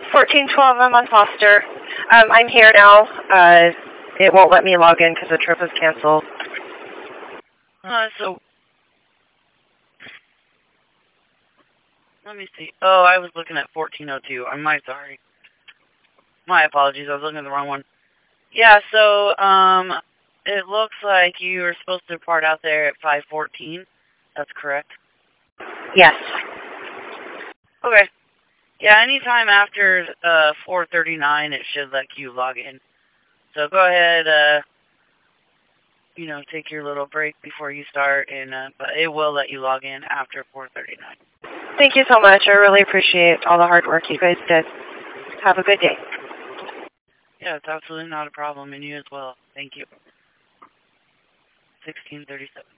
1412, I'm on Foster. I'm here now. It won't let me log in because the trip is canceled. So, let me see. Oh, I was looking at 1402. I'm sorry. My apologies. I was looking at the wrong one. Yeah, so, it looks like you were supposed to depart out there at 5:14. That's correct? Yes. Okay. Yeah, anytime after 4:39, it should let you log in. So go ahead, take your little break before you start, and but it will let you log in after 4:39. Thank you so much. I really appreciate all the hard work you guys did. Have a good day. Yeah, it's absolutely not a problem, and you as well. Thank you. 1637.